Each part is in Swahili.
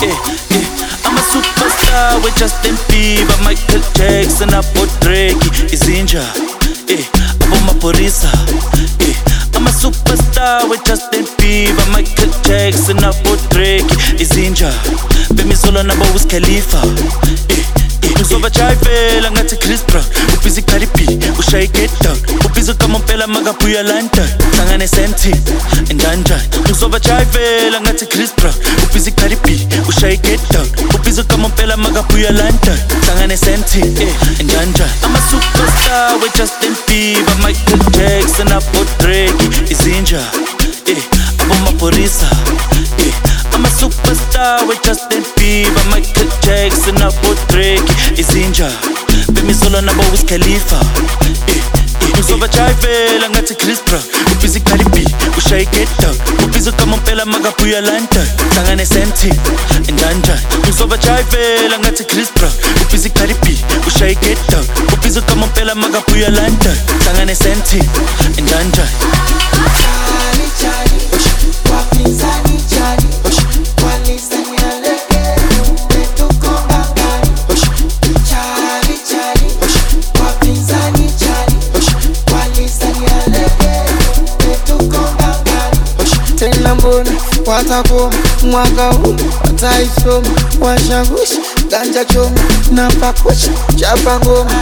I'm a superstar with Justin Bieber, Michael Jackson, Abo Drake, Izinja, Abo Maphorisa. I'm a superstar with Justin Bieber, Michael Jackson, Abo Drake, Izinja, Bemisolo nabo Wiz Khalifa. Ngizobajayivela ngathi Chris Brown, ubhizi Cardi B, ushaye Get Down, ubhizi kaMompela makabuya London, hlangane Senti, endanjani. Ngizobajayivela ngathi Chris Brown, ubhizi Cardi B, ushaye Get Down, ubhizi kaMompela makabuya London, hlangane Senti, endanjani. I'm a superstar with Justin Bieber, Michael Jackson, Abo Drake, Izinja, Abo Maphorisa. I'm a superstar with Justin Bieber, Michael Jackson, Abo Drake, Izinja, Bemisolo nabo Wiz Khalifa. Ngizobajayivela ngathi Chris Brown, ubhizi Cardi B, ushaye Get Down, ubhizi kaMompela makabuya London, hlangane Senti, endanjani. Ngizobajayivela ngathi Chris Brown, ubhizi Cardi B, ushaye Get Down, ubhizi kaMompela makabuya London, hlangane Senti, endanjani. Watakoma mwaka huu wataisoma, washagusha ganja choma na pakusha chapa ngoma.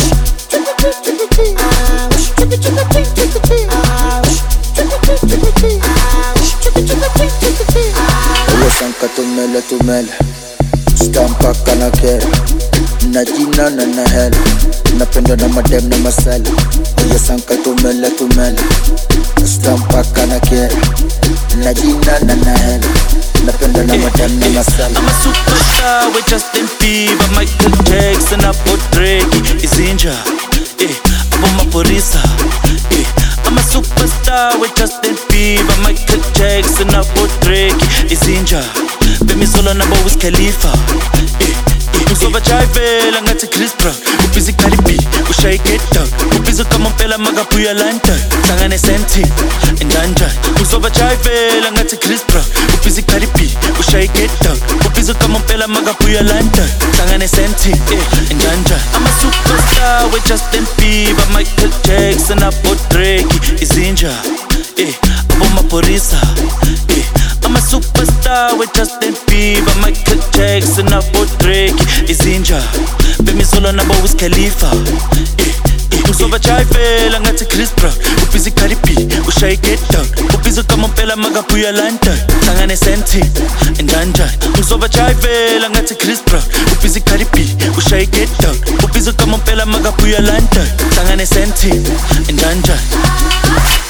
Uwe sanka tumele stampa kana kera na jina na hela, napenda na madem na masala. Uwe sanka tumele stampa kana kera na jina na hela, napenda na madem na masala. I'm a superstar with Justin Bieber, Michael Jackson, Abo Drake, Izinja, Abo Maphorisa. I'm a superstar with Justin Bieber, Michael Jackson, Abo Drake, Izinja, Bemisolo nabo Wiz Khalifa. Ngizobajayivela ngathi Chris Brown, ubhizi Cardi B, ushaye Get Down, ubhizi kaMompela makabuya London, hlangane Senti, endanjani. Ngizobajayivela ngathi Chris Brown, ubhizi Cardi B, ushaye Get Down, ubhizi kaMompela makabuya London, hlangane Senti, endanjani. I'm a superstar with Justin Bieber, Michael Jackson, Abo Drake, Izinja, Abo Maphorisa. I'm a superstar with Justin Bieber, Michael Jackson, Abo Drake, Izinja, Bemisolo nabo Wiz Khalifa. Ngizobajayivela ngathi Chris Brown, ubhizi Cardi B, ushaye Get Down, ubhizi kaMompela makabuya London, hlangane Senti, endanjani. Ngizobajayivela ngathi Chris Brown, ubhizi Cardi B, ushaye Get Down, ubhizi kaMompela makabuya London, hlangane Senti, endanjani.